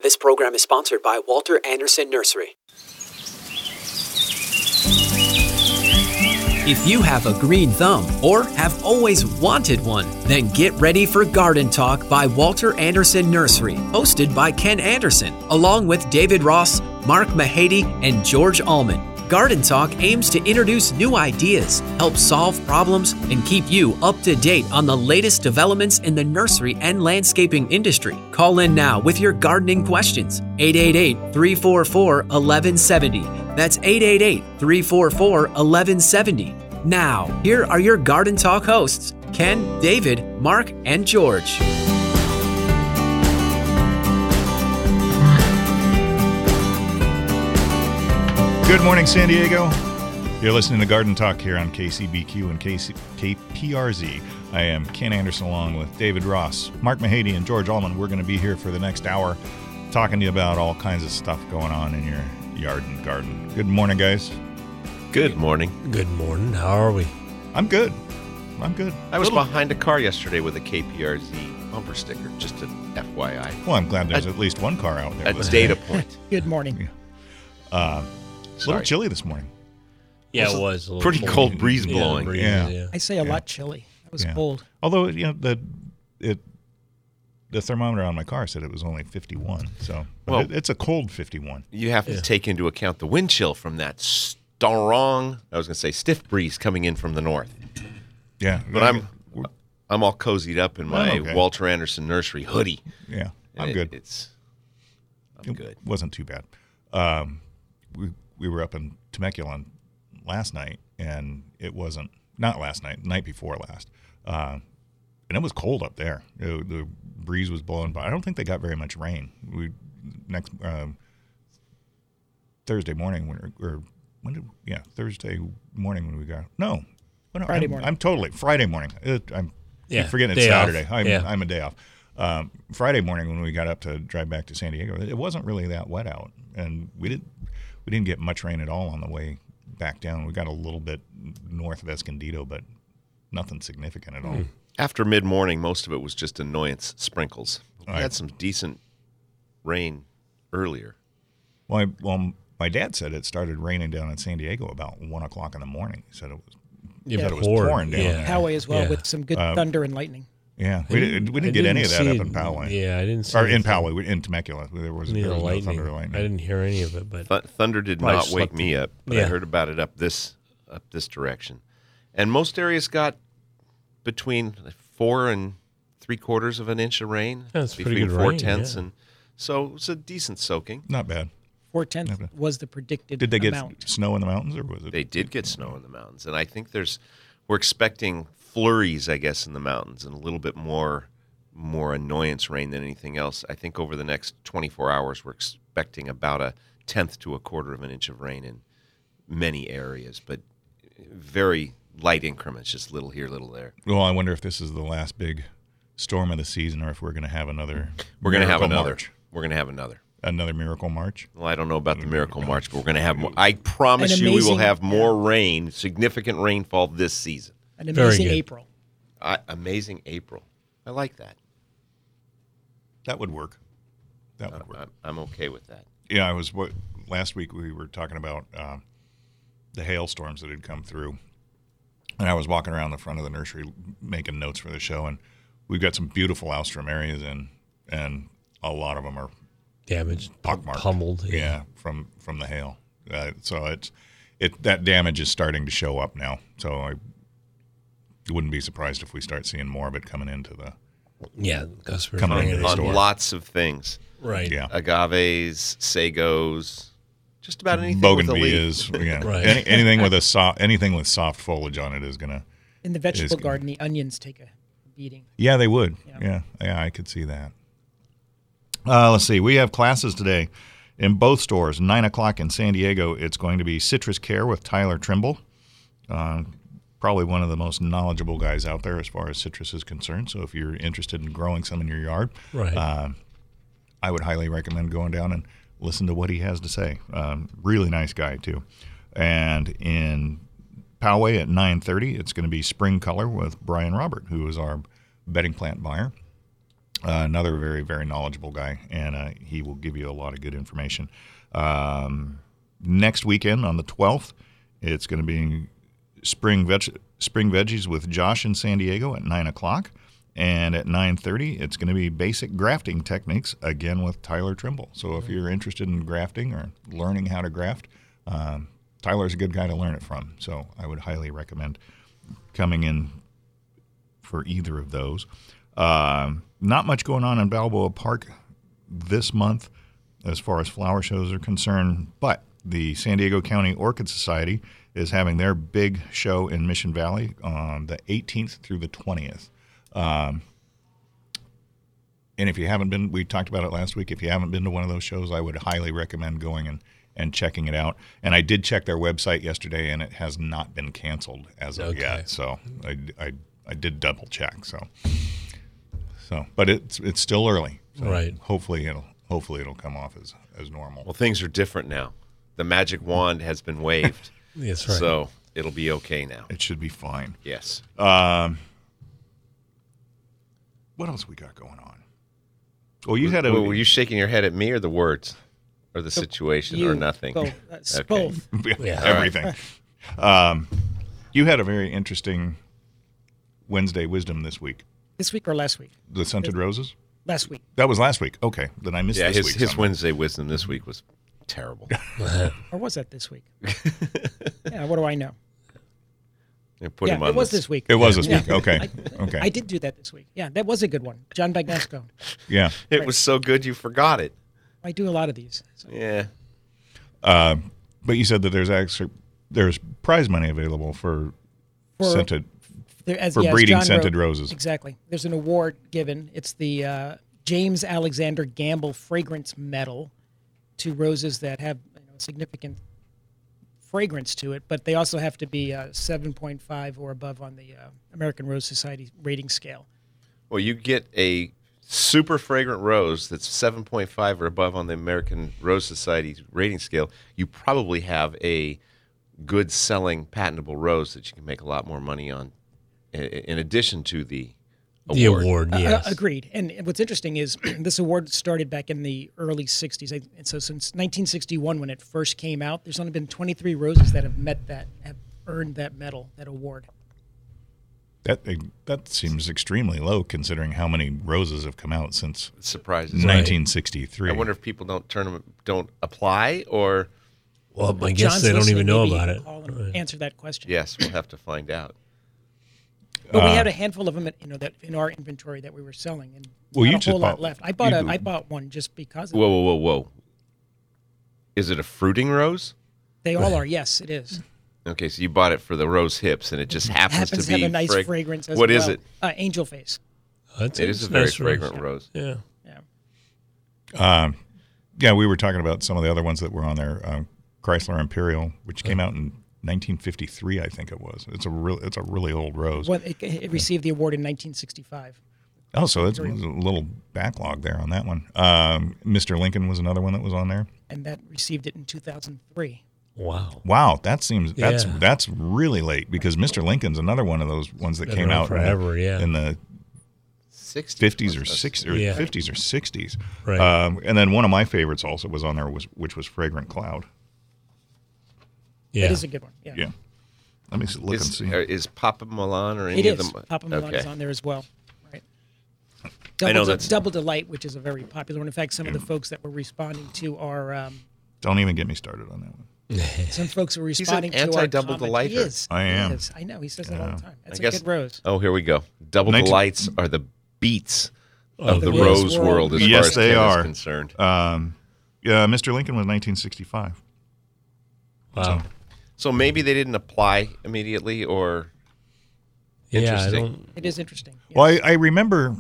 This program is sponsored by Walter Anderson Nursery. If you have a green thumb or have always wanted one, then get ready for Garden Talk by Walter Anderson Nursery, hosted by Ken Anderson, along with David Ross, Mark Mahady, and George Allman. Garden Talk aims to introduce new ideas, help solve problems, and keep you up to date on the latest developments in the nursery and landscaping industry. Call in now with your gardening questions. 888-344-1170. That's 888-344-1170. Now, here are your Garden Talk hosts, Ken, David, Mark, and George. Good morning, San Diego. You're listening to Garden Talk here on KCBQ and KPRZ. I am Ken Anderson along with David Ross, Mark Mahady, and George Allman. We're going to be here for the next hour talking to you about all kinds of stuff going on in your yard and garden. Good morning, guys. Good morning. Good morning. How are we? I'm good. I was behind a car yesterday with a KPRZ bumper sticker, just an FYI. Well, I'm glad there's at least one car out there. A data point. Good morning. A little chilly this morning. Yeah, it was. A little pretty cold breeze blowing. Yeah. I say a lot chilly. It was cold. Although, the thermometer on my car said it was only 51. So it's a cold 51. You have to take into account the wind chill from that stiff breeze coming in from the north. Yeah. But I'm all cozied up in my Walter Anderson Nursery hoodie. Yeah, I'm good. I'm good. It wasn't too bad. We were up in Temecula last night, and it wasn't, not last night, the night before last. And it was cold up there. The breeze was blowing by. I don't think they got very much rain. Thursday morning, Thursday morning when we got, Friday morning. Friday morning. I'm forgetting it's Saturday. I'm a day off. Friday morning when we got up to drive back to San Diego, it wasn't really that wet out, and we didn't get much rain at all on the way back down. We got a little bit north of Escondido, but nothing significant at all. After mid-morning, most of it was just annoyance sprinkles. We had some decent rain earlier. Well, my dad said it started raining down in San Diego about 1 o'clock in the morning. He said it was pouring down there. Poway as well with some good thunder and lightning. Yeah, we didn't get any of that up in Poway. Yeah, I didn't see Or in Poway, in Temecula. There was no thunder or lightning. I didn't hear any of it. But thunder did not wake me up, but I heard about it up this direction. And most areas got between 4 3/4 of an inch of rain. That's between pretty good 4/10, rain, and so it was a decent soaking. Not bad. 4/10 was the predicted Did they get amount. snow in the mountains, or was it? They did get snow in the mountains, and I think we're expecting flurries, I guess, in the mountains, and a little bit more annoyance rain than anything else. I think over the next 24 hours, we're expecting about 1/10 to 1/4 of an inch of rain in many areas, but very light increments, just little here, little there. Well, I wonder if this is the last big storm of the season, or if we're going to have another. We're going to have another. March. We're going to have another. Another Miracle March? Well, I don't know about the Miracle March, but we're going to have more. I promise you we will have more rain, significant rainfall this season. An amazing April. Amazing April. I like that. That would work. I'm okay with that. Yeah, last week we were talking about the hailstorms that had come through. And I was walking around the front of the nursery making notes for the show, and we've got some beautiful Alstrom areas and a lot of them are damaged, pockmarked, pummeled. Yeah, from the hail. So that damage is starting to show up now. So I wouldn't be surprised if we start seeing more of it coming into the on lots of things. Right. Yeah. Agaves, sagos, just about anything. Bougainvilleas, right. Anything with soft foliage on it is gonna. In the vegetable garden, the onions take a beating. Yeah, they would. Yeah, I could see that. Let's see. We have classes today in both stores. 9 o'clock in San Diego, it's going to be Citrus Care with Tyler Trimble. Probably one of the most knowledgeable guys out there as far as citrus is concerned. So if you're interested in growing some in your yard, right. I would highly recommend going down and listen to what he has to say. Really nice guy, too. And in Poway at 9:30, it's going to be Spring Color with Brian Robert, who is our bedding plant buyer. Another very, very knowledgeable guy, and he will give you a lot of good information. Next weekend on the 12th, it's going to be Spring Veggies with Josh in San Diego at 9 o'clock. And at 9:30, it's going to be Basic Grafting Techniques, again with Tyler Trimble. So if you're interested in grafting or learning how to graft, Tyler's a good guy to learn it from. So I would highly recommend coming in for either of those. Not much going on in Balboa Park this month as far as flower shows are concerned, but the San Diego County Orchid Society is having their big show in Mission Valley on the 18th through the 20th. And if you haven't been, we talked about it last week, if you haven't been to one of those shows, I would highly recommend going and checking it out. And I did check their website yesterday, and it has not been canceled as of yet. So I did double check. So but it's still early. So right. Hopefully it'll come off as normal. Well, things are different now. The magic wand has been waved. That's right. So it'll be okay now. It should be fine. Yes. What else we got going on? Well, were you shaking your head at me or the words? Or the situation or nothing? Both. Okay. Yeah, everything. You had a very interesting Wednesday wisdom this week. This week or last week? The Scented Roses? Last week. That was last week. Okay. Then I missed this week. His Wednesday wisdom this week was terrible. Or was that this week? Yeah, what do I know? Put him on it was this week. It was this week. Okay. Okay. I did do that this week. Yeah, that was a good one. John Bagnasco. Yeah. It was so good you forgot it. I do a lot of these. So. Yeah. But you said that there's prize money available for scented breeding scented roses. Exactly. There's an award given. It's the James Alexander Gamble Fragrance Medal to roses that have significant fragrance to it, but they also have to be 7.5 or above on the American Rose Society rating scale. Well, you get a super fragrant rose that's 7.5 or above on the American Rose Society's rating scale. You probably have a good selling patentable rose that you can make a lot more money on in addition to the award. The award, yes. Agreed. And what's interesting is this award started back in the early 60s. And so since 1961, when it first came out, there's only been 23 roses that have earned that medal, that award. That seems extremely low considering how many roses have come out since 1963. I wonder if people don't apply or... Well, I guess they don't even know about it. Call and answer that question. Yes, we'll have to find out. But we had a handful of them, that in our inventory that we were selling, and not a whole lot left. I bought one just because. Whoa! Is it a fruiting rose? They all are. Yes, it is. Okay, so you bought it for the rose hips, and it just happens to be have a nice fragrance. As what well. is it? Angel Face. It is a very fragrant rose. Yeah. Yeah, we were talking about some of the other ones that were on there. Chrysler Imperial, which came out in 1953, I think it was. It's a really old rose. Well, it received the award in 1965. Oh, so it's a little backlog there on that one. Mr. Lincoln was another one that was on there, and that received it in 2003. Wow, that's really late because Mr. Lincoln's another one of those ones that came out forever, in the 50s or 60s. Right. And then one of my favorites also was on there, which was Fragrant Cloud. Yeah. That is a good one. Yeah. Let me look and see. Is Papa Milan or any of them? Papa Milan is on there as well. Right. I know that's Double Delight, which is a very popular one. In fact, some of the folks that were responding to our don't even get me started on that one. Some folks were responding He's an to our anti-double delighter. He is. I am. He is. I know. He says that all the time. That's a good rose. Oh, here we go. Double Delights are the beats of the rose world as far as they are concerned. Mr. Lincoln was 1965. Wow. So maybe they didn't apply immediately, or interesting. It is interesting. Yes. Well, I remember.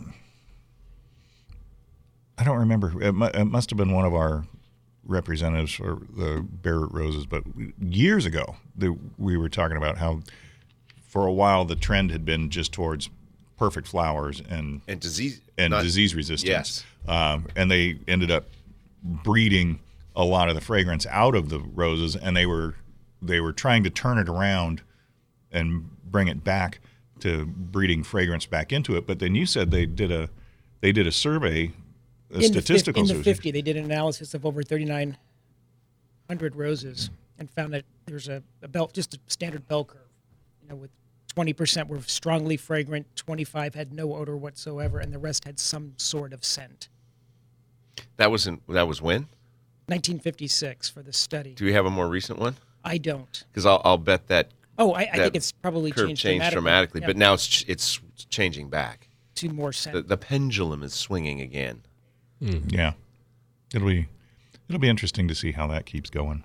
I don't remember. It must have been one of our representatives for the Barrett Roses, but years ago we were talking about how for a while the trend had been just towards perfect flowers and disease resistance. Yes, and they ended up breeding a lot of the fragrance out of the roses, and they were trying to turn it around and bring it back to breeding fragrance back into it. But then you said they did they did a survey, a In statistical the survey. 50, they did an analysis of over 3,900 roses and found that there's a bell, just a standard bell curve, with 20% were strongly fragrant, 25 had no odor whatsoever, and the rest had some sort of scent. That was when? 1956 for the study. Do we have a more recent one? I don't. Because I'll bet that I think it's probably curve changed dramatically, but now it's changing back. to more scent. The pendulum is swinging again. Yeah, it'll be interesting to see how that keeps going.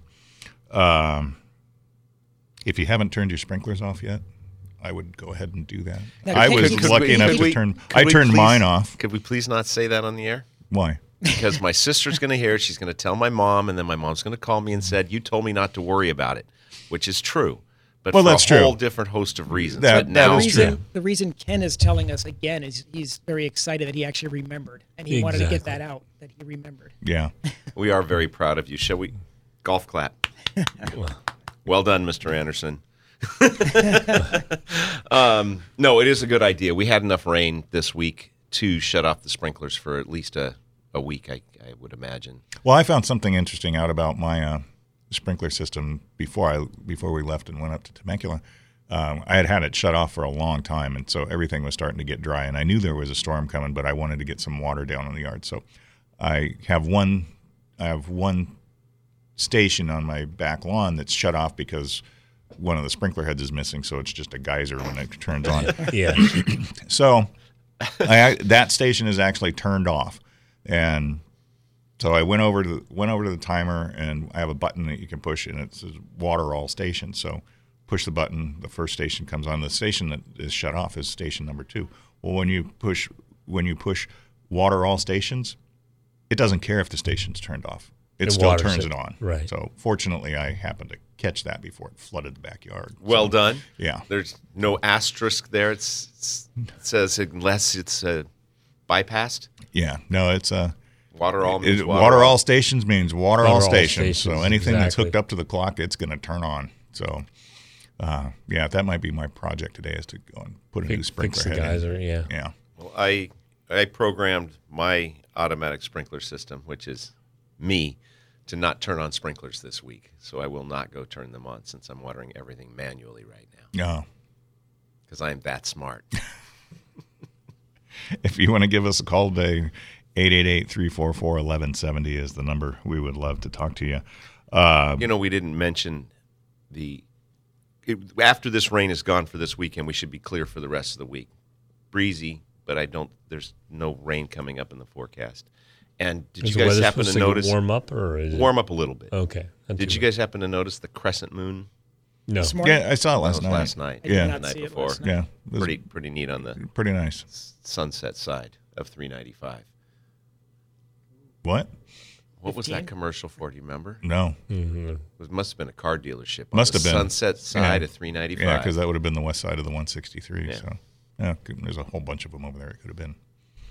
If you haven't turned your sprinklers off yet, I would go ahead and do that. I was lucky enough to turn. I turned mine off. Could we please not say that on the air? Why? Because my sister's going to hear it. She's going to tell my mom, and then my mom's going to call me and said, "You told me not to worry about it," which is true. But Well, for that's a whole true. different host of reasons. That But now, is true. The reason Ken is telling us again is he's very excited that he actually remembered, and he wanted to get that out, that he remembered. Yeah. we are very proud of you. Shall we? Golf clap. Well done, Mr. Anderson. No, it is a good idea. We had enough rain this week to shut off the sprinklers for at least a week, I would imagine. Well, I found something interesting out about my sprinkler system before we left and went up to Temecula. I had it shut off for a long time, and so everything was starting to get dry. And I knew there was a storm coming, but I wanted to get some water down in the yard. So I have one station on my back lawn that's shut off because one of the sprinkler heads is missing. So it's just a geyser when it turns on. Yeah. So that station is actually turned off, and so I went over to the timer, and I have a button that you can push, and it says water all stations. So push the button, the first station comes on. The station that is shut off is station number 2. Well, when you push water all stations, it doesn't care if the station's turned off. It still turns it on. Right. So fortunately, I happened to catch that before it flooded the backyard. Well So, done. Yeah. There's no asterisk there. It says unless it's bypassed. Yeah. No, it's Water all means water all stations means water all all stations. So stations, anything that's exactly. hooked up to the clock, it's going to turn on. So, yeah, that might be my project today is to go and put a new sprinkler Fix the head in. geyser, yeah. Yeah. Well, I programmed my automatic sprinkler system, which is me, to not turn on sprinklers this week. So I will not go turn them on since I'm watering everything manually right now Yeah. because I am that smart. If you want to give us a call today, 888-344-1170 is the number. We would love to talk to you. We didn't mention after this rain is gone for this weekend, we should be clear for the rest of the week. Breezy, but there's no rain coming up in the forecast. And did you guys happen to notice warm up or is warm up a little bit? Okay. Did you guys happen to notice the crescent moon? No. This morning, Yeah, I saw it That last was night. last night. I did Yeah. not The night see it before. last night. Yeah. It was Pretty neat on the pretty nice. sunset side of 395. What? What was 15? that commercial for? Do you remember? No. It must have been a car delership. On Must the have been. sunset side Yeah. of 395. Yeah, because that would have been the west side of the 163. Yeah. So, yeah, there's a whole bunch of them over there. It could have been.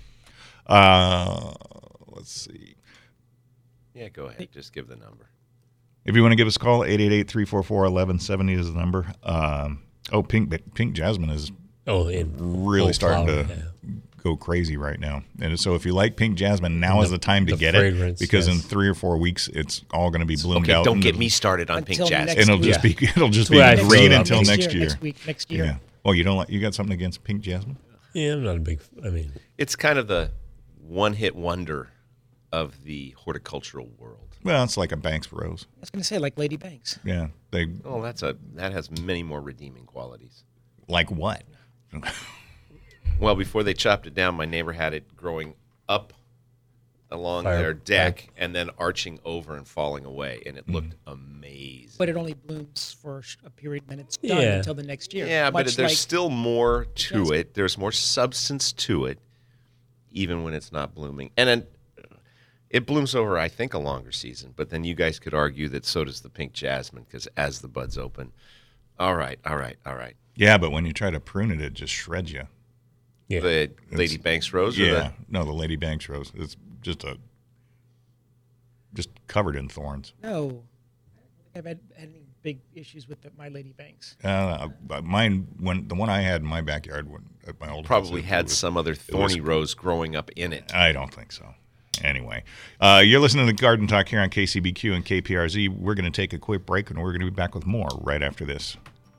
Let's see. Yeah, go ahead. Just give the number. If you want to give us a call, 888-344-1170 is the number. Pink Jasmine is really starting to go crazy right now. And so if you like Pink Jasmine, now is the time to the get fragrance, it because in yes. 3 or 4 weeks it's all going to be bloomed Okay, out. don't and get me started on Pink Until Jasmine. next And it'll just year. be That's why I green throw it until up. next year. Next year. Yeah. Oh, you got something against Pink Jasmine? Yeah, I'm not a big. It's kind of the one-hit wonder of the horticultural world. Well, it's like a Banks rose. I was going to say like Lady Banks. Yeah. They Oh, that has many more redeeming qualities. like what? Well, before they chopped it down, my neighbor had it growing up along Fire- their deck and then arching over and falling away, and it looked amazing. But it only blooms for a period, and then it's done Yeah. until the next year. Yeah, but Much there's like- still more to Yes. it. There's more substance to it, even when it's not blooming. And then it blooms over, I think, a longer season. But then you guys could argue that so does the Pink Jasmine, because as the buds open. All right. Yeah, but when you try to prune it, it just shreds you. Yeah. The Lady Banks rose? Or Yeah. No, the Lady Banks rose. It's just covered in thorns. No. I've had any big issues with My Lady Banks. Mine, the one I had in my backyard at my old Probably house, had some other thorny rose growing up in it. I don't think so. Anyway, you're listening to Garden Talk here on KCBQ and KPRZ. We're going to take a quick break, and we're going to be back with more right after this.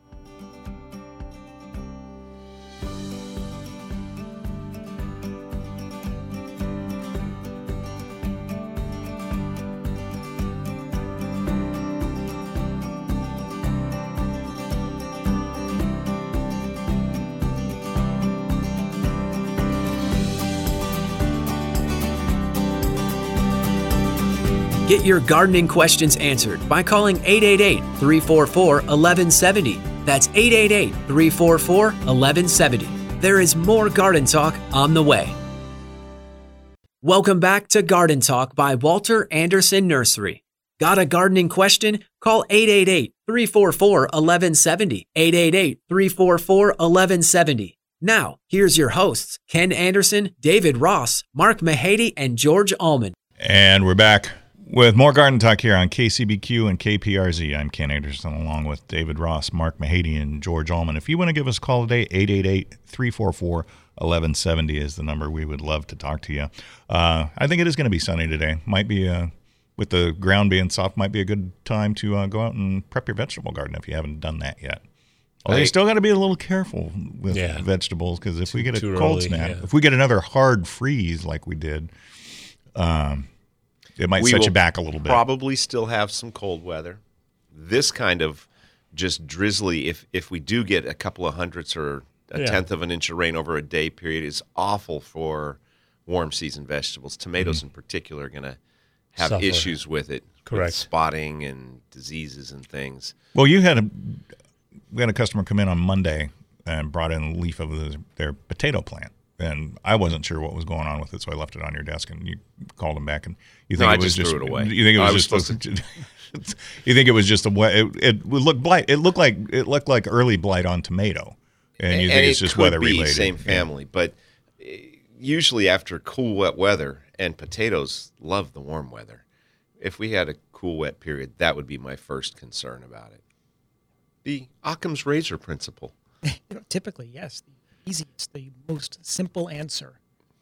Get your gardening questions answered by calling 888-344-1170. That's 888-344-1170. There is more Garden Talk on the way. Welcome back to Garden Talk by Walter Anderson Nursery. Got a gardening question? Call 888-344-1170. 888-344-1170. Now, here's your hosts, Ken Anderson, David Ross, Mark Mahady, and George Allman. And we're back with more Garden Talk here on KCBQ and KPRZ. I'm Ken Anderson along with David Ross, Mark Mahady, and George Allman. If you want to give us a call today, 888-344-1170 is the number. We would love to talk to you. I think it is going to be sunny today. Might be, with the ground being soft, might be a good time to go out and prep your vegetable garden if you haven't done that yet. Although you still got to be a little careful with vegetables, because if we get a cold snap, if we get another hard freeze like we did, it might set you back a little bit. Probably still have some cold weather. This kind of just drizzly, if we do get a couple of hundredths or a tenth of an inch of rain over a day period, is awful for warm season vegetables. Tomatoes in particular are going to have issues with it. Correct. With spotting and diseases and things. Well, we had a customer come in on Monday and brought in a leaf of their potato plant. And I wasn't sure what was going on with it, so I left it on your desk, and you called him back, and you think I it was just threw it away. You think it was you think it was just a it looked blight. It looked like early blight on tomato, and you think it's just weather related. Same family, but usually after cool, wet weather, and potatoes love the warm weather. If we had a cool, wet period, that would be my first concern about it. The Occam's razor principle. Typically, yes. Easiest, the most simple answer.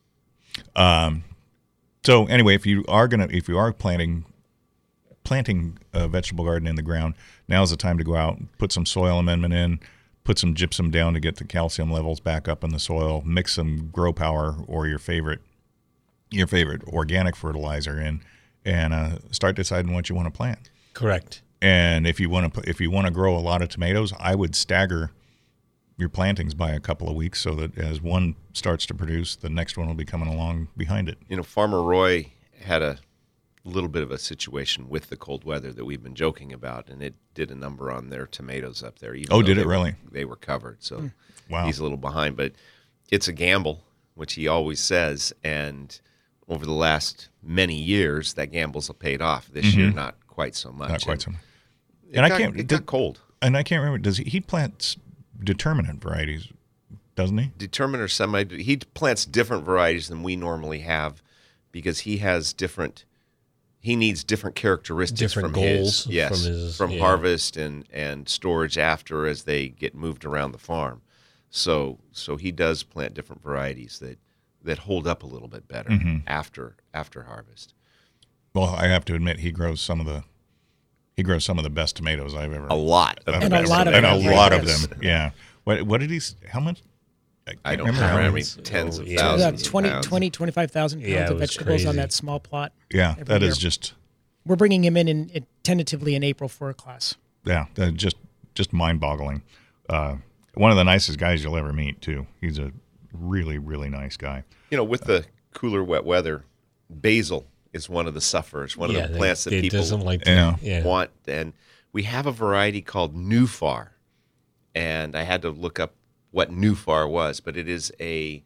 So anyway, if you are planting a vegetable garden in the ground, now's the time to go out and put some soil amendment in, put some gypsum down to get the calcium levels back up in the soil, mix some Grow Power or your favorite organic fertilizer in, and start deciding what you want to plant. Correct. And if you want to grow a lot of tomatoes, I would stagger your plantings by a couple of weeks so that as one starts to produce, the next one will be coming along behind it. You know, Farmer Roy had a little bit of a situation with the cold weather that we've been joking about, and it did a number on their tomatoes up there. Did it really? They were covered, so wow. He's a little behind. But it's a gamble, which he always says, and over the last many years, that gamble's paid off. This year, not quite so much. Not quite so much. It got cold. And I can't remember, does he plants determinate varieties, doesn't he? Determinate or he plants different varieties than we normally have because he needs different characteristics Different from goals from harvest and storage after as they get moved around the farm. So he does plant different varieties that hold up a little bit better after harvest. Well, I have to admit, he grows some of the best tomatoes I've ever. A lot of And them. a lot of and them. a lot of Yes. them. Yeah. What did he? How much? I don't remember how remember. many. Tens of Yeah. thousands. of 25,000 pounds Yeah, it of was vegetables on crazy. that small plot. Yeah, every that year. is just. We're bringing him in tentatively in April for a class. Yeah, just mind-boggling. One of the nicest guys you'll ever meet too. He's a really, really nice guy. You know, with the cooler, wet weather, basil is one of the sufferers. One of the plants that people doesn't like to, want. And we have a variety called Nufar, and I had to look up what Nufar was, but it is a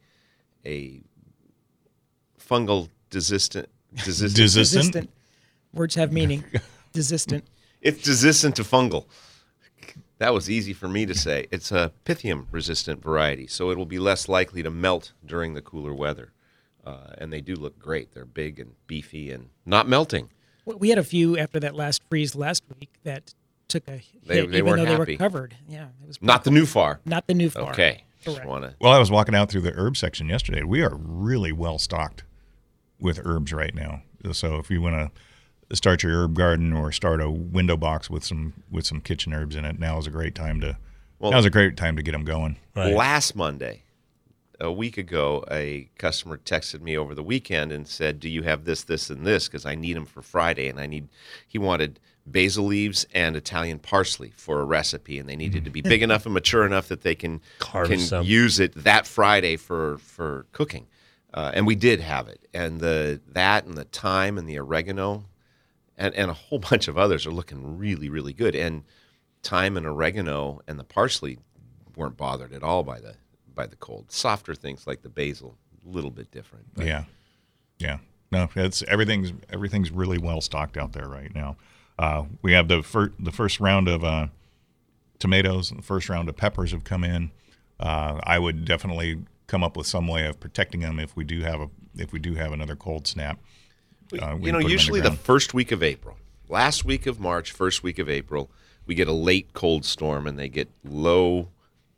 fungal desistant. Desistant. Words have meaning. Desistant. It's desistant to fungal. That was easy for me to say. It's a Pythium-resistant variety, so it will be less likely to melt during the cooler weather. And they do look great. They're big and beefy and not melting. We had a few after that last freeze last week that took a hit, They even weren't though they happy. were covered. Yeah, it was Not the new far. not the new far. Okay. Just Correct. want to. Well, I was walking out through the herb section yesterday. We are really well stocked with herbs right now. So if you want to start your herb garden or start a window box with some kitchen herbs in it, now is a great time to get them going. Right. Last Monday, a week ago, a customer texted me over the weekend and said, "Do you have this, this, and this? Because I need them for Friday." And he wanted basil leaves and Italian parsley for a recipe, and they needed to be big enough and mature enough that they can some. use it that Friday for cooking. And we did have it, and the thyme and the oregano, and a whole bunch of others are looking really, really good. And thyme and oregano and the parsley weren't bothered at all by the cold. Softer things like the basil, a little bit different. But Yeah. No, everything's really well stocked out there right now. We have the first round of tomatoes and the first round of peppers have come in. I would definitely come up with some way of protecting them if we do have another cold snap. We can put 'em in the Usually the ground. first week of April, last week of March, first week of April, we get a late cold storm, and they get low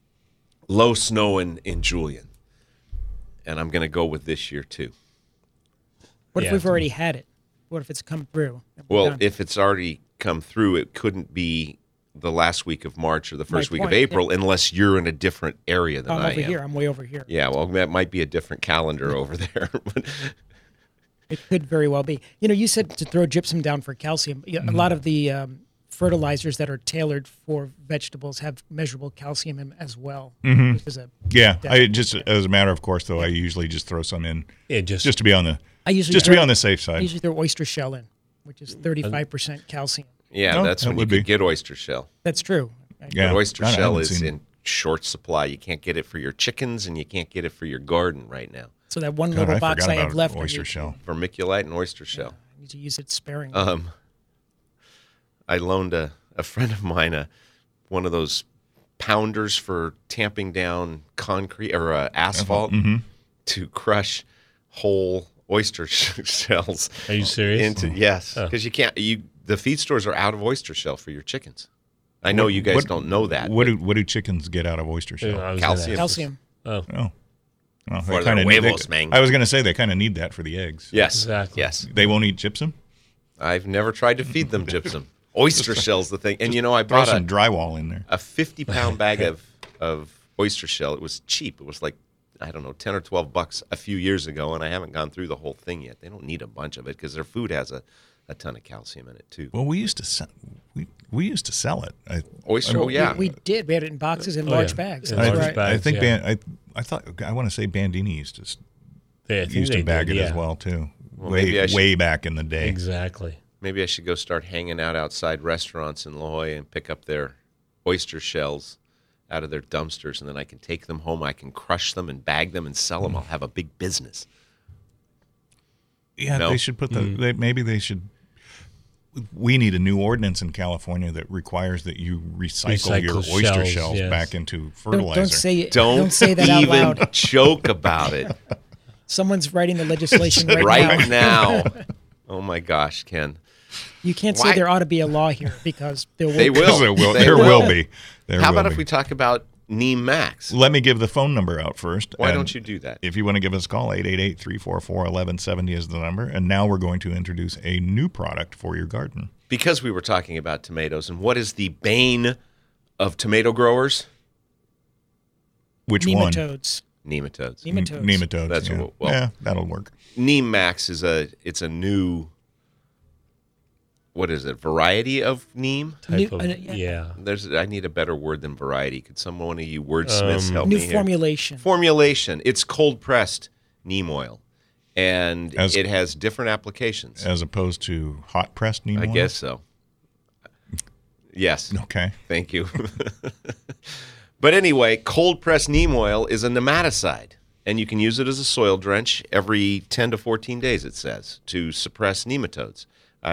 snow in Julian. And I'm going to go with this year too. What if Yeah. we've already had it? What if it's come through? and we're Well, done? if it's already come through, it couldn't be the last week of March or the first week of point, yeah. April unless you're in a different area than I'm I over am. here. I'm way over here. Yeah, well, that might be a different calendar over there. But It could very well be. You said to throw gypsum down for calcium. A lot of the fertilizers that are tailored for vegetables have measurable calcium in as well. Which is Yeah, I just as a matter of course though, I usually just throw some in Yeah, just to be on the I usually just to be throw- on the safe I side. usually throw oyster shell in, which is 35% calcium. yeah, No, that's that when you would could be. get oyster shell. That's true. Yeah, But oyster I shell haven't is seen- in short supply. You can't get it for your chickens, and you can't get it for your garden right now. So that one God, little I box forgot I have about left, oyster shell. Vermiculite and oyster shell. I need to use it sparingly. I loaned a friend of mine one of those pounders for tamping down concrete or asphalt to crush whole oyster shells. Are you serious? Yes, Oh. because you can't. The feed stores are out of oyster shell for your chickens. I know you guys What- don't know that. What do chickens get out of oyster Yeah, shell? I was gonna Calcium. ask. Calcium. Oh, Oh. Well, For they their kinda need- huevos, man. I was going to say they kind of need that for the eggs. Yes, Exactly. yes. They won't eat gypsum? I've never tried to feed them gypsum. Oyster shell's the thing, and I Throw brought some drywall in there. a 50-pound bag of oyster shell. It was cheap. It was like, I don't know, $10 or $12 a few years ago, and I haven't gone through the whole thing yet. They don't need a bunch of it because their food has a ton of calcium in it too. Well, we used to sell it. Oyster, oh yeah. We did. We had it in boxes in Oh, large yeah. bags. In That's large right. bags. I think yeah. I want to say Bandini used to I think used they to bag did, it as yeah. well too. maybe I should- way back in the day. Exactly. Maybe I should go start hanging out outside restaurants in La Jolla and pick up their oyster shells out of their dumpsters, and then I can take them home. I can crush them and bag them and sell them. I'll have a big business. Yeah, No? they should put maybe they should. We need a new ordinance in California that requires that you recycle your Recycle oyster shells, shells yes. back into fertilizer. Don't say that out even loud. joke about it Someone's writing the legislation right, right now. now. Oh my gosh, Ken. You can't Why- say there ought to be a law here because there will They be. will. There will, They there will. will be. There How will about be. if we talk about Neem Max? Let me give the phone number out first. Why and don't you do that? If you want to give us a call, 888-344-1170 is the number. And now we're going to introduce a new product for your garden. Because we were talking about tomatoes, and what is the bane of tomato growers? Which one? Nematodes. Nematodes. Nematodes. Nematodes. That's yeah. what- well- yeah, that'll work. Neem Max is a new, what is it, variety of neem? Type New- of, yeah. I need a better word than variety. Could one of you wordsmiths help New me here? formulation. Formulation. It's cold pressed neem oil, and As- it has different applications. As opposed to hot pressed neem I oil? guess so. Yes. Okay. Thank you. But anyway, cold pressed neem oil is a nematicide, and you can use it as a soil drench every 10 to 14 days, it says, to suppress nematodes.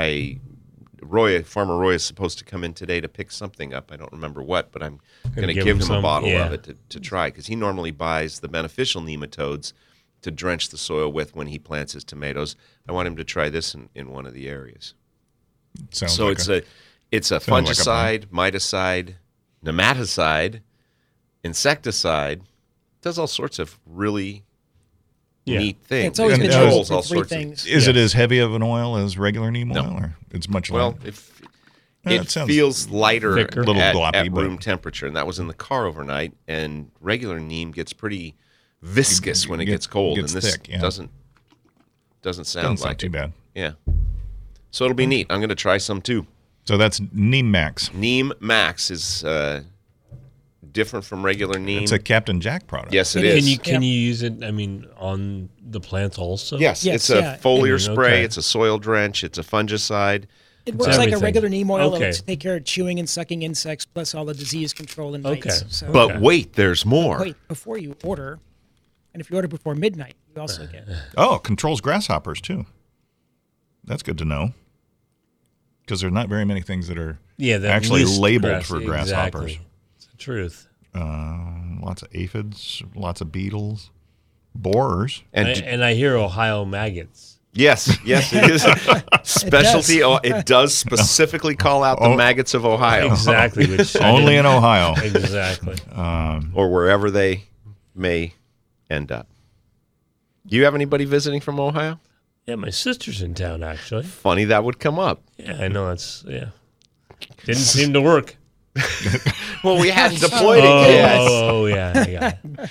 Farmer Roy is supposed to come in today to pick something up. I don't remember what, but I'm going to give give him him a some, bottle yeah. of it to try, because he normally buys the beneficial nematodes to drench the soil with when he plants his tomatoes. I want him to try this in one of the areas. Sounds So like it's a sounds like a fungicide, miticide, nematicide, insecticide. Does all sorts of really neat things. It's always been Controls used all for three sorts of things. Is it as heavy of an oil as regular neem No. oil, or it's much Well, lighter? it it sounds feels lighter thicker. Little at gloppy, but- room temperature, and that was in the car overnight. And regular neem gets pretty viscous when it gets cold, gets and this thick, yeah. doesn't sound Doesn't like sound too it. bad. Yeah. So it'll be neat. I'm going to try some too. So that's Neem Max. Neem Max is different from regular neem. It's a Captain Jack product. Yes, it It is. is. Can you use it? I mean, on the plants also. Yes, Yes, it's a yeah. foliar Okay. spray. It's a soil drench. It's a fungicide. It works like a everything. regular neem oil Okay. to take care of chewing and sucking insects, plus all the disease control and mites. Okay. So, But wait, there's more. wait, before you order, and if you order before midnight, you also get. Oh, controls grasshoppers too. That's good to know. Because there's not very many things that are Yeah, that actually least labeled for grasshoppers. Exactly. It's the truth. Lots of aphids, lots of beetles, borers. And And I hear Ohio maggots. yes, it is a specialty. It does specifically call out the maggots of Ohio Exactly. Which I Only in didn't- Ohio. Exactly. or wherever they may end up. Do you have anybody visiting from Ohio? Yeah, my sister's in town actually. Funny that would come up. Yeah, I know didn't seem to work. Well, we hadn't deployed it yet. Oh, yeah. I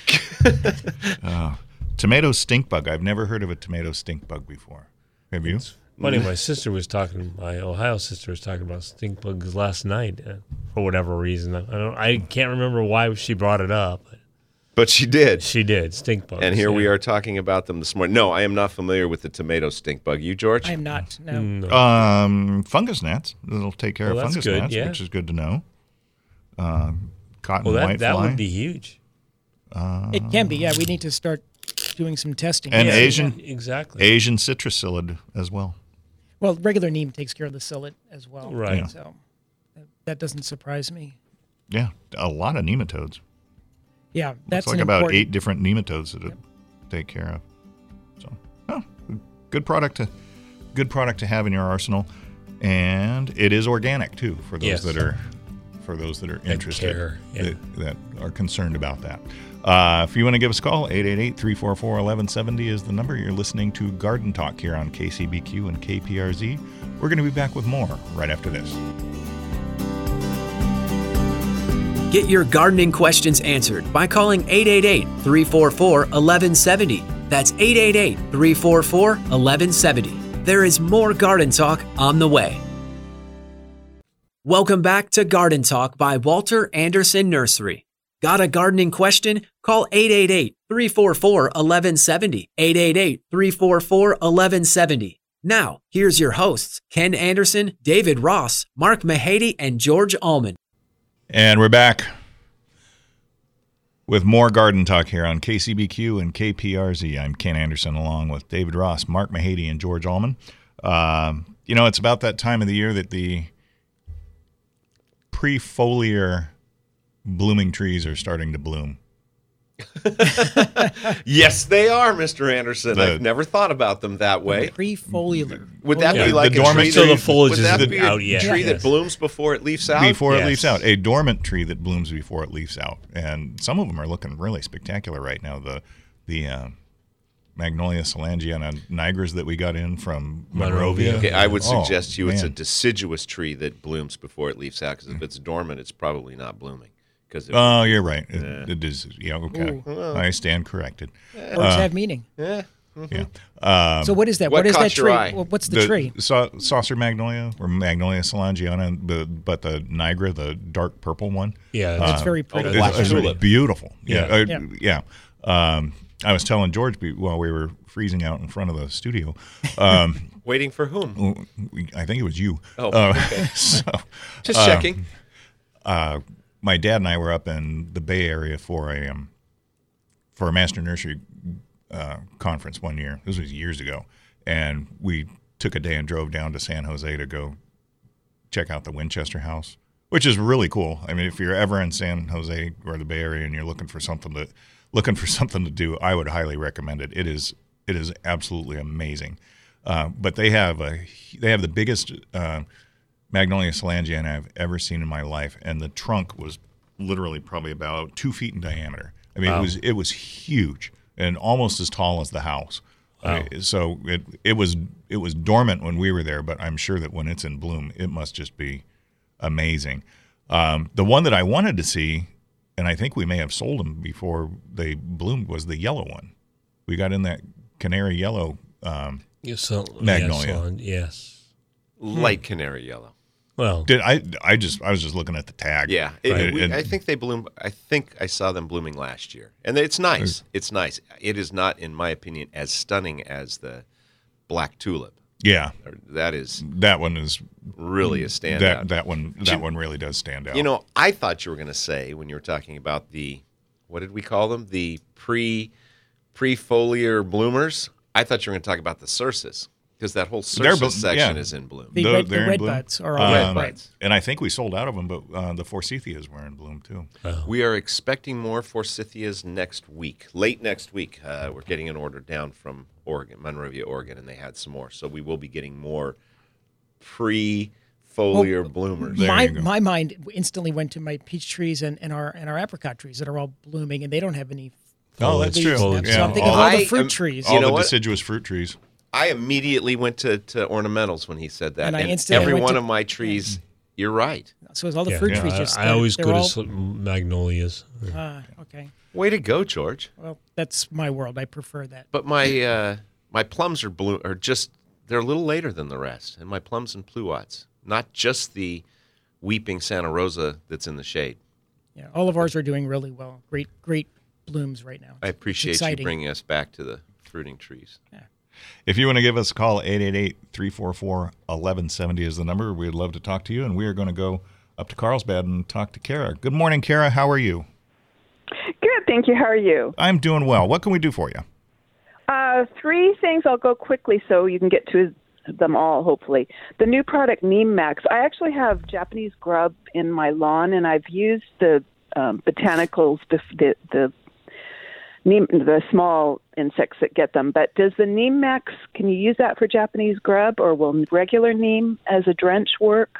got it. Tomato stink bug. I've never heard of a tomato stink bug before. Have you? Funny, my Ohio sister was talking about stink bugs last night for whatever reason. I can't remember why she brought it up. But But she did. she did stink bugs. And here we yeah. are talking about them this morning. No, I am not familiar with the tomato stink bug. You, George? I am not. No. No. Fungus gnats. It'll take care Well, of that's fungus good, gnats, yeah. which is good to know. Cotton Well, white that fly. would be huge. It can be. Yeah, we need to start doing some testing. And Yeah. Asian- Exactly. Asian citrus psyllid as well. Well, regular neem takes care of the psyllid as well. Right. Yeah. So that doesn't surprise me. Yeah, a lot of nematodes. Yeah, that's It's like an about important- 8 different nematodes that it take care of. So, good product to have in your arsenal, and it is organic too for those Yes. that are interested care, yeah. that are concerned about that. If you want to give us a call, 888-344-1170 is the number. You're listening to Garden Talk here on KCBQ and KPRZ. We're going to be back with more right after this. Get your gardening questions answered by calling 888-344-1170. That's 888-344-1170. There is more Garden Talk on the way. Welcome back to Garden Talk by Walter Anderson Nursery. Got a gardening question? Call 888-344-1170. 888-344-1170. Now, here's your hosts, Ken Anderson, David Ross, Mark Mahady, and George Allman. And we're back with more Garden Talk here on KCBQ and KPRZ. I'm Ken Anderson along with David Ross, Mark Mahady, and George Allman. It's about that time of the year that the pre-foliar blooming trees are starting to bloom. Yes, they are, Mr. Anderson. The- I've never thought about them that way. Pre-foliar. Would that Yeah, be like the a dormant tree So that, the foliage would that isn't be out a yet, tree that yes. blooms before it leaves out? Before it Yes. leaves out. A dormant tree that blooms before it leaves out. And some of them are looking really spectacular right now. The Magnolia Solangiana nigras that we got in from Monrovia. Okay, I would Oh, suggest to you it's a man. deciduous tree that blooms before it leaves out, because if it's dormant, it's probably not blooming. Because Oh, you're right. It is. Yeah, okay. Ooh. I stand corrected. Words have meaning. Yeah. So what is that? what What is caught that your tree? eye? What's the tree? Saucer magnolia or Magnolia solangiana, but the nigra, the dark purple one. Yeah, That's very pretty. the black It's tulip. beautiful. Yeah. Yeah. I was telling George while we were freezing out in front of the studio. Waiting for whom? I think it was you. Oh, okay. So, Just checking. my dad and I were up in the Bay Area for a Master Nursery conference one year. This was years ago, and we took a day and drove down to San Jose to go check out the Winchester House, which is really cool. I mean, if you're ever in San Jose or the Bay Area and you're looking for something to do, I would highly recommend it. It is absolutely amazing. But they have the biggest Magnolia Solangiana I've ever seen in my life, and the trunk was literally probably about 2 feet in diameter. I mean, Wow. it was huge and almost as tall as the house. Wow. So it was dormant when we were there, but I'm sure that when it's in bloom, it must just be amazing. The one that I wanted to see, and I think we may have sold them before they bloomed, was the yellow one. We got in that canary yellow magnolia. Yes. Light canary yellow. Well, I was just looking at the tag. Yeah, I think they bloom. I think I saw them blooming last year, and it's nice. It's nice. It is not, in my opinion, as stunning as the black tulip. Yeah, That one is really a standout. That one really does stand out. You know, I thought you were going to say when you were talking about the, what did we call them? The pre-foliar bloomers. I thought you were going to talk about the cercis, because that whole cercis section is in bloom. The red buds are all red buds. And I think we sold out of them, but the forsythias were in bloom too. We are expecting more forsythias next week, late next week. We're getting an order down from Oregon, Monrovia, Oregon, and they had some more. So we will be getting more pre-foliar bloomers. My mind instantly went to my peach trees and our apricot trees that are all blooming, and they don't have any. Oh, that's true. So I'm thinking of all the fruit trees. All the deciduous fruit trees. I immediately went to ornamental's when he said that. And I and instantly every went one to- of my trees, you're right. So it's all the fruit trees. I always they're go all, to magnolias. okay. Way to go, George. Well, that's my world. I prefer that. But my my plums are they're a little later than the rest, and my plums and pluots, not just the weeping Santa Rosa that's in the shade. Yeah, all of ours are doing really well. Great blooms right now. I appreciate you exciting. bringing us back to the fruiting trees. If you want to give us a call, 888-344-1170 is the number. We'd love to talk to you, and we are going to go up to Carlsbad and talk to Kara. Good morning, Kara. How are you? Good, thank you. How are you? I'm doing well. What can we do for you? 3 things. I'll go quickly so you can get to them all, hopefully. The new product, Neem Max. I actually have Japanese grub in my lawn, and I've used the botanicals, the small insects that get them. But does the Neem Max, can you use that for Japanese grub, or will regular neem as a drench work?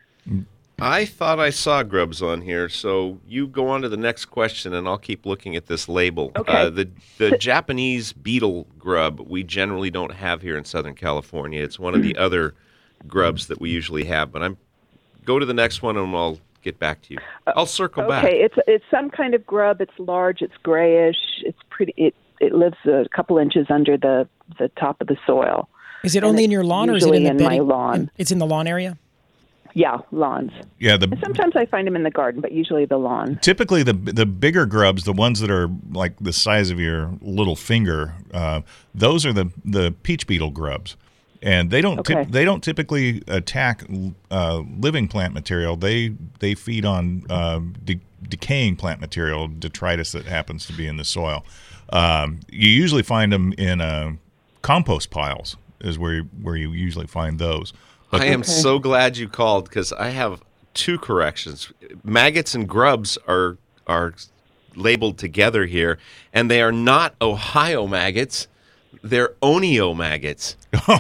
I thought I saw grubs on here, so you go on to the next question, and I'll keep looking at this label. Okay. The Japanese beetle grub we generally don't have here in Southern California. It's one of the other grubs that we usually have. But go to the next one, and I'll get back to you. I'll circle back. Okay, it's some kind of grub. It's large. It's grayish. It's pretty. It lives a couple inches under the top of the soil. Is it only in your lawn, or is it in the usually in bedding? my lawn. It's in the lawn area? Yeah, lawns. Yeah, And sometimes I find them in the garden, but usually the lawn. typically the bigger grubs, the ones that are like the size of your little finger, those are the peach beetle grubs. And they don't they don't typically attack living plant material. They feed on decaying plant material, detritus that happens to be in the soil. You usually find them in compost piles is where you usually find those. I am so glad you called, because I have 2 corrections. Maggots and grubs are labeled together here, and they are not Ohio maggots. They're Onio maggots.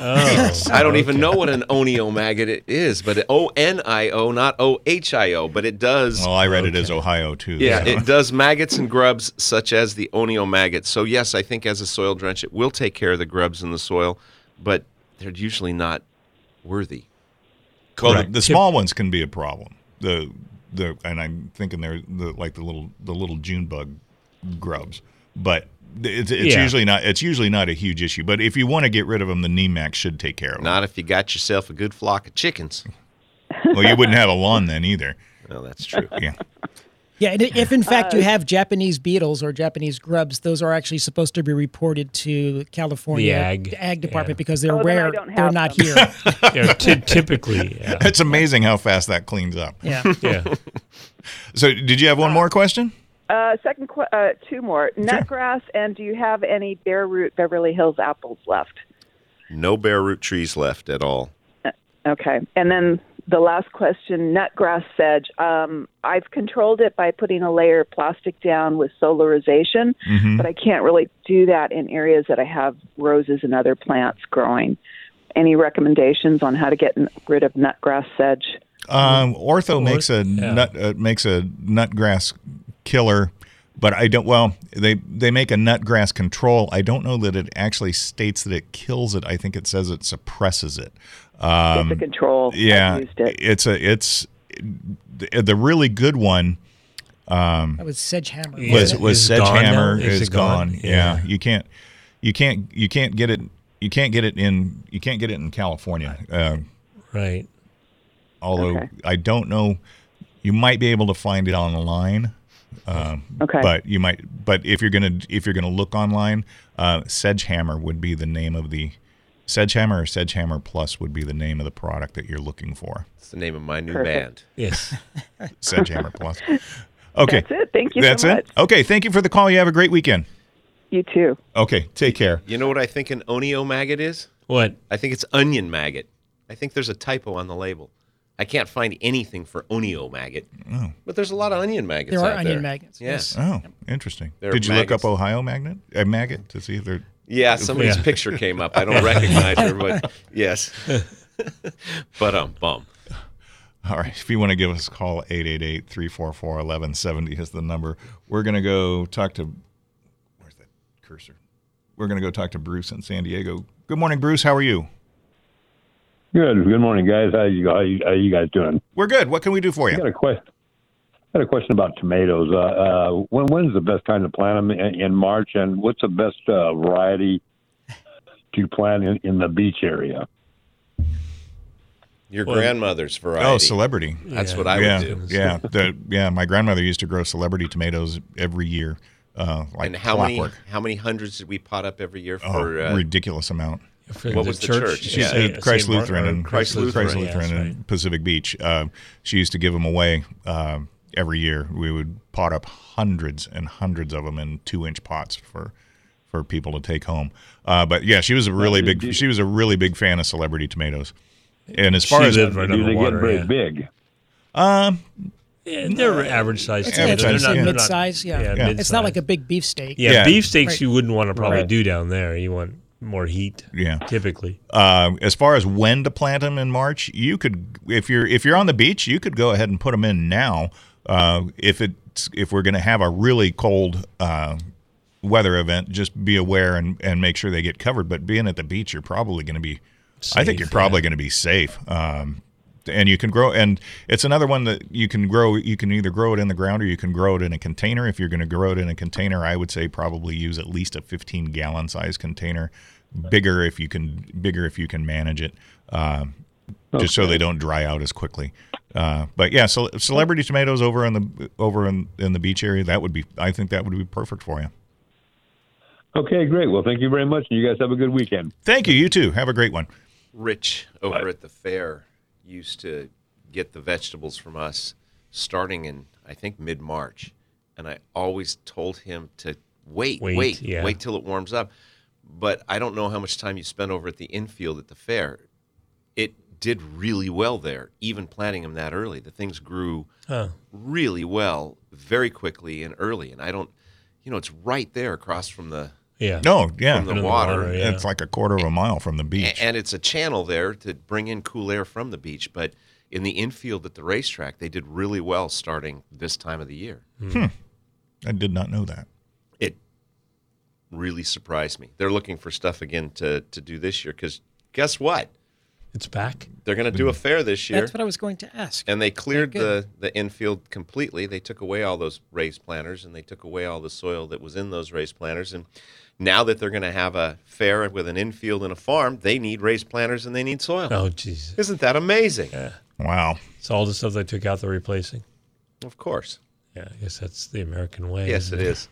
I don't even know what an Onio maggot is, but O-N-I-O, not O-H-I-O, but it does. Well, I read it as Ohio too. Yeah, so. it does maggots and grubs such as the Onio maggot. So yes, I think as a soil drench, it will take care of the grubs in the soil, but they're usually not worthy. Well, the small ones can be a problem. And I'm thinking they're the little June bug grubs, but it's usually not. It's usually not a huge issue. But if you want to get rid of them, the Neem Max should take care of them. Not if you got yourself a good flock of chickens. Well, you wouldn't have a lawn then either. Well, that's true. Yeah. Yeah, and if in fact you have Japanese beetles or Japanese grubs, those are actually supposed to be reported to California The ag department, yeah. because they're then I rare. don't have They're not them. here. Yeah, typically, yeah. It's amazing how fast that cleans up. Yeah. Yeah. So, did you have one more question? Second, 2 more. Nutgrass, and do you have any bare root Beverly Hills apples left? No bare root trees left at all. Okay. And then the last question, nutgrass sedge. I've controlled it by putting a layer of plastic down with solarization, but I can't really do that in areas that I have roses and other plants growing. any recommendations on how to get rid of nutgrass sedge? Ortho makes a nutgrass killer, but I don't. Well, they make a nutgrass control. I don't know that it actually states that it kills it. I think it says it suppresses it. It's a control. Yeah, I've used it. it's the really good one. That was Sedgehammer. Was Is it gone Sedgehammer now? Is is it gone? gone. Yeah. You can't get it. You can't get it in California. Right. Although Okay. I don't know, you might be able to find it online. Okay. But you might. But if you're gonna look online, Sedgehammer would be the name of the Sedgehammer, or Sedgehammer Plus would be the name of the product that you're looking for. It's the name of my new Perfect. band. Yes. Sedgehammer Plus. Okay. That's it. Thank you That's so much. it. Okay. Thank you for the call. You have a great weekend. You too. Okay. Take care. You know what I think an onio maggot is? What? I think it's onion maggot. I think there's a typo on the label. I can't find anything for onio maggot, but there's a lot of onion maggots There are out onion there. maggots. Yeah. Yes. Oh, interesting. They're Did you look up maggots. Ohio maggot to see if they're? Yeah, somebody's Yeah. picture came up. I don't recognize her, but yes. But bum. All right. If you want to give us a call, 888-344-1170 is the number. We're going to go talk to, where's that cursor? We're going to go talk to Bruce in San Diego. Good morning, Bruce. How are you? Good. Good morning, guys. How you guys doing? We're good. What can we do for I got you? a question. About tomatoes. When's the best time to plant them in March, and what's the best variety to plant in the beach area? Your grandmother's variety. Oh, celebrity. That's Yeah. what I yeah, would do. yeah. My grandmother used to grow celebrity tomatoes every year, like And how clockwork. many hundreds did we pot up every year Oh, for? ridiculous amount. For What was the church? She's Yeah. at Christ Saint Lutheran Martin, and or Christ Lutheran, Christ Lutheran yes, in right. Pacific Beach. She used to give them away every year. We would pot up hundreds and hundreds of them in 2-inch pots for people to take home. But yeah, she was a really big fan of celebrity tomatoes. And as far She as lived right on Do the they water. get very Yeah. big? Yeah, they're average size. It's Average size, yeah. mid-size. Yeah. Yeah. It's mid-size. not like a big beefsteak. Yeah, Yeah. beefsteaks Right. you wouldn't want to probably Right. do down there. You want more heat. Yeah. Typically. As far as when to plant them in March, you could, if you're on the beach, you could go ahead and put them in now. If we're going to have a really cold weather event, just be aware and make sure they get covered. But being at the beach, you're probably going to be. I think Safe, you're probably yeah. going to be safe. And you can grow, and it's another one that you can grow. You can either grow it in the ground or you can grow it in a container. If you're going to grow it in a container, I would say probably use at least a 15-gallon size container. Bigger if you can manage it, just so they don't dry out as quickly. But yeah, so celebrity tomatoes over in the beach area, I think that would be perfect for you. Okay, great. Well, thank you very much, and you guys have a good weekend. Thank you. You too. Have a great one. Rich over at the fair used to get the vegetables from us starting in, I think, mid-March. And I always told him to wait till it warms up. But I don't know how much time you spent over at the infield at the fair. It did really well there, even planting them that early. The things grew really well very quickly and early. And I don't, it's right there across from the Yeah. No, yeah. From the In the water. water, yeah. It's like a quarter of a mile from the beach. And it's a channel there to bring in cool air from the beach. But in the infield at the racetrack, they did really well starting this time of the year. I did not know that. It really surprised me. They're looking for stuff again to do this year because guess what? It's back. They're going to do a fair this year. That's what I was going to ask. And they cleared Good. the infield completely. They took away all those raised planters, and they took away all the soil that was in those raised planters. And now that they're going to have a fair with an infield and a farm, they need raised planters and they need soil. Oh, jeez. Isn't that amazing? Wow. It's all the stuff they took out, they're replacing. Of course. Yeah, I guess that's the American way. Yes, isn't it is.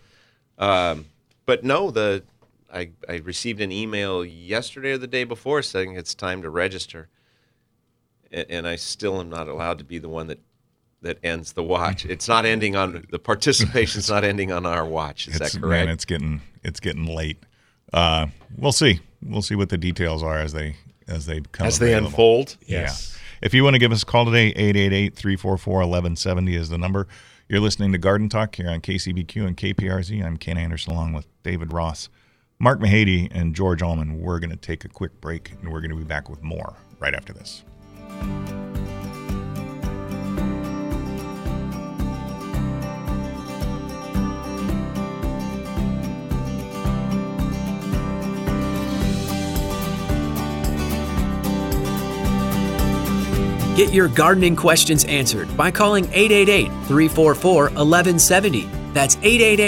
But no, I received an email yesterday or the day before saying it's time to register. And I still am not allowed to be the one that ends the watch. It's not ending on the participation's not ending on our watch. Is that correct? Man, it's getting late. We'll see. We'll see what the details are as they come As they available. unfold. Yes. Yeah. If you want to give us a call today, 888-344-1170 is the number. You're listening to Garden Talk here on KCBQ and KPRZ. I'm Ken Anderson along with David Ross. Mark Mahady and George Allman. We're going to take a quick break, and we're going to be back with more right after this. Get your gardening questions answered by calling 888-344-1170. That's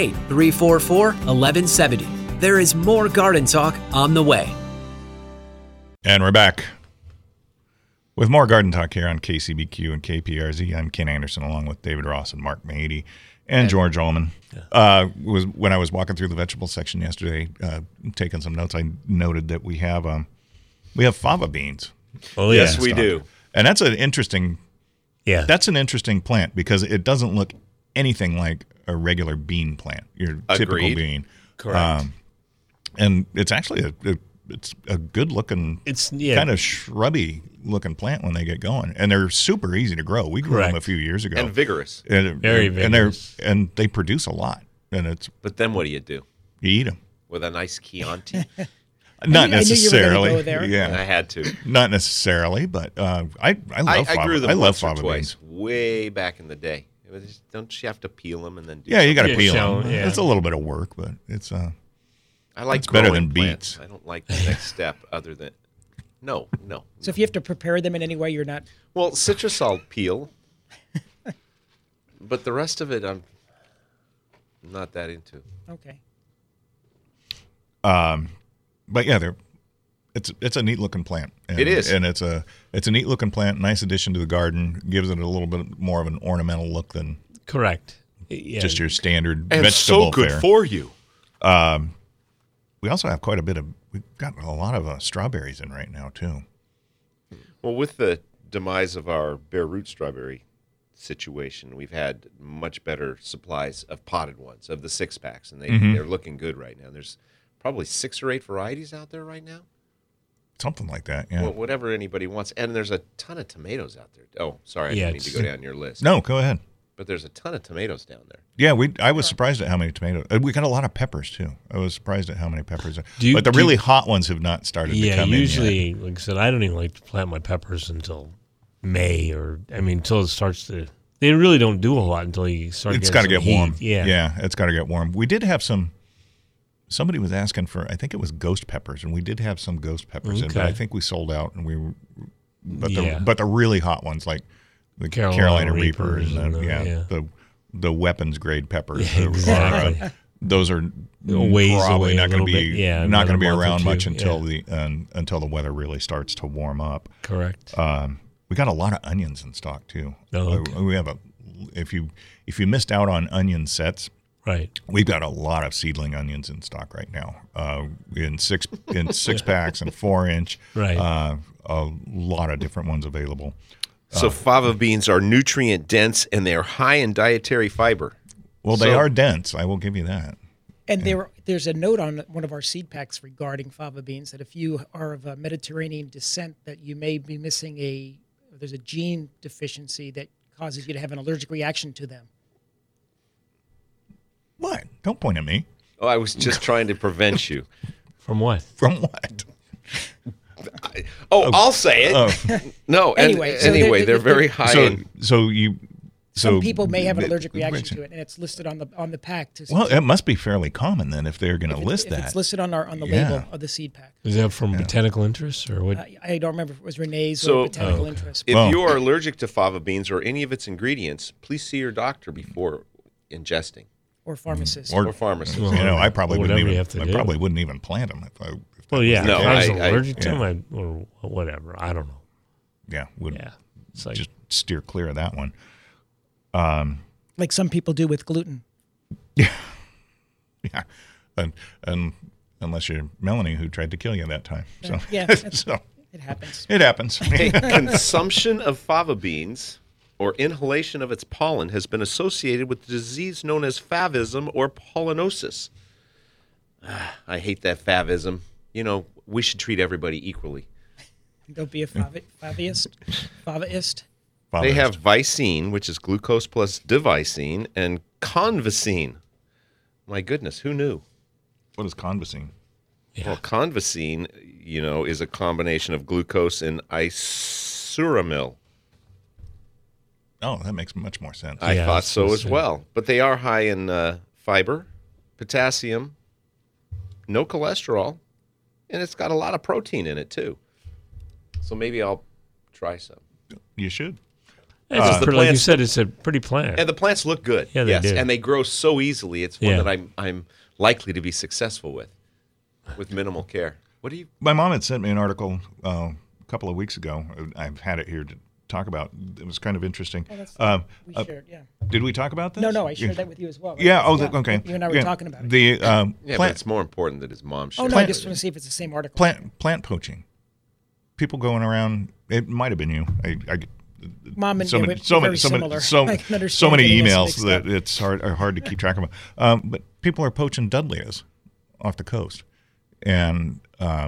888-344-1170. There is more garden talk on the way. And we're back with more garden talk here on KCBQ and KPRZ. I'm Ken Anderson, along with David Ross and Mark Mahady and George Allman. When I was walking through the vegetable section yesterday, taking some notes, I noted that we have fava beans. Oh, Yes, yeah. we do. And that's an interesting Yeah. That's an interesting plant because it doesn't look anything like a regular bean plant, your typical Agreed. bean. Correct. And it's actually it's a good looking, It's kind of shrubby looking plant when they get going, and they're super easy to grow. We grew them a Correct. few years ago, And vigorous. Very vigorous. and they produce a lot, and But then what do? You eat them. With a nice Chianti? Not I knew you were gonna necessarily. go there. I Yeah, had to. not necessarily, but I love fava. I grew them I love once or fava twice, beans. way back in the day. It was just, don't you have to peel them and then do Yeah, you got to Yeah, peel shell, them. yeah. It's a little bit of work, but it's I like it's better growing than plants. beets. I don't like the next step other than no. So if you have to prepare them in any way, you're not. Well, citrus I'll peel, but the rest of it I'm not that into. Okay. But yeah, it's a neat looking plant. And, It is. and it's a neat looking plant. Nice addition to the garden. Gives it a little bit more of an ornamental look than correct. Yeah. just your standard And vegetable so good fare. for you. We also have we've got a lot of strawberries in right now too. Well, with the demise of our bare root strawberry situation, we've had much better supplies of potted ones, of the 6-packs, and they're looking good right now. There's probably 6 or 8 varieties out there right now. Something like that. Yeah. Well, whatever anybody wants. And there's a ton of tomatoes out there. Oh, sorry, I Yeah, didn't mean to go down your list. No, go ahead. But there's a ton of tomatoes down there. Yeah, I was surprised at how many tomatoes. We got a lot of peppers too. I was surprised at how many peppers. But the really hot ones have not started to Yeah, come in yet. usually, like I said, I don't even like to plant my peppers until May until it starts to. They really don't do a lot until you start. It's got to getting get some warm. heat. Yeah, it's got to get warm. We did have some. Somebody was asking for, I think it was ghost peppers, and we did have some ghost peppers in, but Okay. I think we sold out. And Yeah. but the really hot ones like the Carolina Reapers, Reapers and and the weapons grade peppers. Yeah, exactly. Those are ways probably away not a going to little be bit. Yeah, not going to be another month or around two. much until the weather really starts to warm up. correct. We got a lot of onions in stock too. Oh, okay. We have if you missed out on onion sets, Right. we've got a lot of seedling onions in stock right now. In 6 packs and 4-inch. Right. A lot of different ones available. So fava beans are nutrient dense and they're high in dietary fiber. Well, they So- are dense. I will give you that. And there's a note on one of our seed packs regarding fava beans that if you are of Mediterranean descent, that you may be missing there's a gene deficiency that causes you to have an allergic reaction to them. What? Don't point at me. Oh, I was just trying to prevent you. From what? From what? I'll say it. No, Anyway, so they're very high in. Some people may have an allergic reaction to it, and it's listed on the pack. Well, it must be fairly common then if they're going to list if that. it's listed on the Yeah. label of the seed pack. Is that from botanical interest or what? I don't remember if it was Renee's So- or botanical interest. If Well- you are allergic to fava beans or any of its ingredients, please see your doctor before ingesting Or pharmacist. or pharmacist. You know, I probably Whatever wouldn't you even. have to I do. probably wouldn't even plant them if I. Well, yeah. No, if I was I- allergic to yeah. them, or whatever. I don't know. Yeah, would Yeah. It's like, just steer clear of that one. Like some people do with gluten. Yeah, and unless you're Melanie who tried to kill you that time. So Yeah, so it happens. it happens. Hey, consumption of fava beans or inhalation of its pollen has been associated with the disease known as favism or pollinosis. I hate that favism. You know, we should treat everybody equally. Don't be a favaist. They have vicine, which is glucose plus divicine, and convicine. My goodness, who knew? What is convicine? Well, convicine, is a combination of glucose and isoramyl. Oh, that makes much more sense. I Yeah, thought that's so what as it well. But they are high in fiber, potassium, no cholesterol, and it's got a lot of protein in it, too. So maybe I'll try some. You should. It's the pretty, like you plants- said, it's a pretty plant. And the plants look good. Yeah, they yes, do. and they grow so easily. It's one Yeah. that I'm likely to be successful with minimal care. What do you? My mom had sent me an article a couple of weeks ago. I've had it here to talk about. It was kind of interesting. We shared, yeah. Did we talk about this? No, I shared that with you as well. Right? Yeah. Oh, okay. You and I were talking about it. The Yeah, but plant it's more important that his mom Oh, shared. no, I just want to see if it's the same article. plant poaching. People going around. It might have been you. Mom and so Dad many, were so many, very so similar. many, so, I can so understand many getting us emails mixed that up. it's hard to keep track of. But people are poaching dudleyas off the coast, and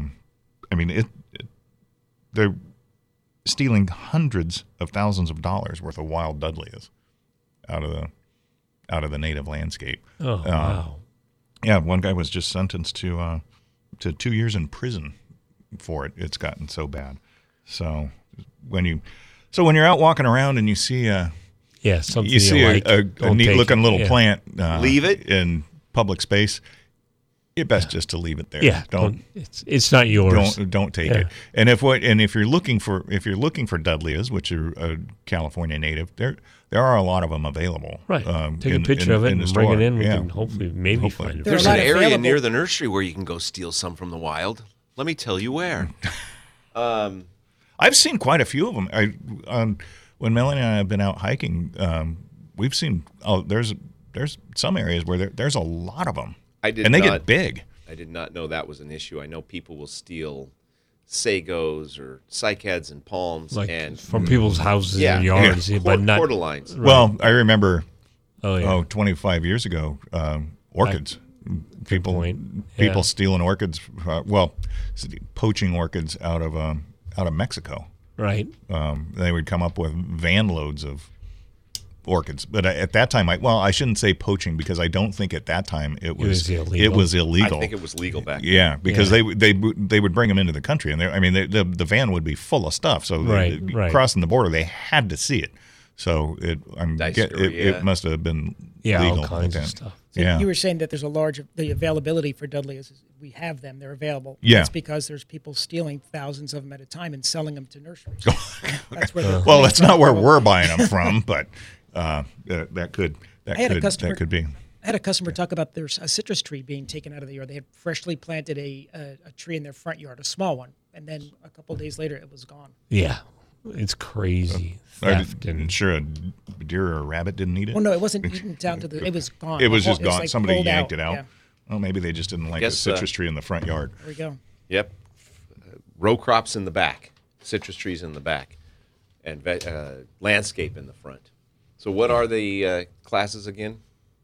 they're stealing hundreds of thousands of dollars worth of wild dudleyas out of the native landscape. Oh, wow. Yeah, one guy was just sentenced to 2 years in prison for it. It's gotten so bad. So when you're out walking around and you see Something you see like, a don't neat take looking it. little Yeah. plant, Leave it? in public space, you're best just to leave it there. Yeah, don't it's not yours. don't take Yeah. it. And if you're looking for dudleyas, which are a California native, there are a lot of them available. Right. Take a picture of it in the and bring store. it in. We Yeah. can hopefully find it. There are There's a an lot area available. near the nursery where you can go steal some from the wild. Let me tell you where. I've seen quite a few of them. When Melanie and I have been out hiking, we've seen. There's some areas where there's a lot of them, and they get big. I did not know that was an issue. I know people will steal sagos or cycads and palms Like and from people's houses and yards, but not. cordyline. Well, I remember. Oh, yeah. 25 years ago, orchids. People point. Yeah. stealing orchids. Poaching orchids out of Mexico. Right. They would come up with van loads of orchids. But at that time, I shouldn't say poaching because I don't think at that time it was illegal. It was illegal. I think it was legal back then. Yeah, because they would bring them into the country, and the van would be full of stuff. So Right. crossing the border, they had to see it. So it must have been legal all kinds back of then. stuff. So Yeah. you were saying that there's the availability for dudleyas. We have them; they're available. Yeah. It's because there's people stealing thousands of them at a time and selling them to nurseries. That's where. Well, that's not where we're buying them from, but that could be. I had a customer talk about there's a citrus tree being taken out of the yard. They had freshly planted a tree in their front yard, a small one, and then a couple of days later it was gone. Yeah. It's crazy. Theft and Sure, a deer or a rabbit didn't eat it. Well, no, it wasn't eaten down to the. It was gone. It was The whole- just gone. like Somebody pulled yanked it out. Yeah, Well, maybe they just didn't like the Guess, citrus tree in the front yard. there we go. Yep. Row crops in the back, citrus trees in the back, and landscape in the front. So what are the classes again?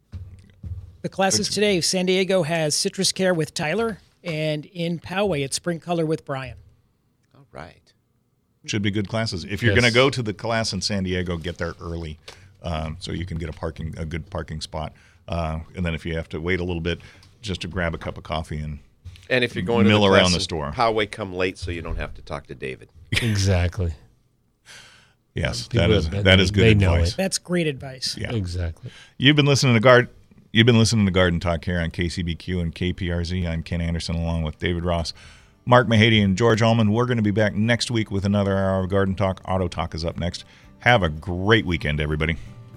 The classes today, San Diego has Citrus Care with Tyler, and in Poway it's Spring Color with Brian. All right. Should be good classes. If you're Yes. going to go to the class in San Diego, get there early so you can get a good parking spot. And then if you have to wait a little bit, just to grab a cup of coffee and And if you're going to mill the around class the in store. Poway, come late so you don't have to talk to David. exactly. yes, People that that- is good they know advice. it. That's great advice. Yeah. Exactly. You've been listening to Garden Talk here on KCBQ and KPRZ. I'm Ken Anderson along with David Ross, Mark Mahady, and George Allman. We're going to be back next week with another hour of Garden Talk. Auto Talk is up next. Have a great weekend, everybody.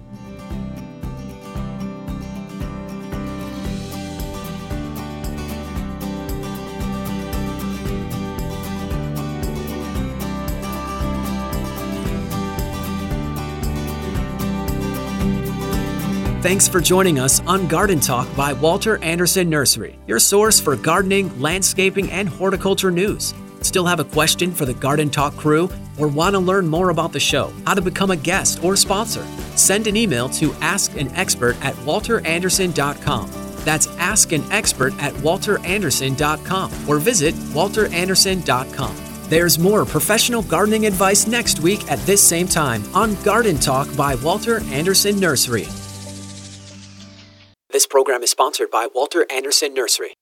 Thanks for joining us on Garden Talk by Walter Anderson Nursery, your source for gardening, landscaping, and horticulture news. Still have a question for the Garden Talk crew or want to learn more about the show, how to become a guest or sponsor? Send an email to askanexpert@walteranderson.com. That's askanexpert@walteranderson.com or visit walteranderson.com. There's more professional gardening advice next week at this same time on Garden Talk by Walter Anderson Nursery. This program is sponsored by Walter Anderson Nursery.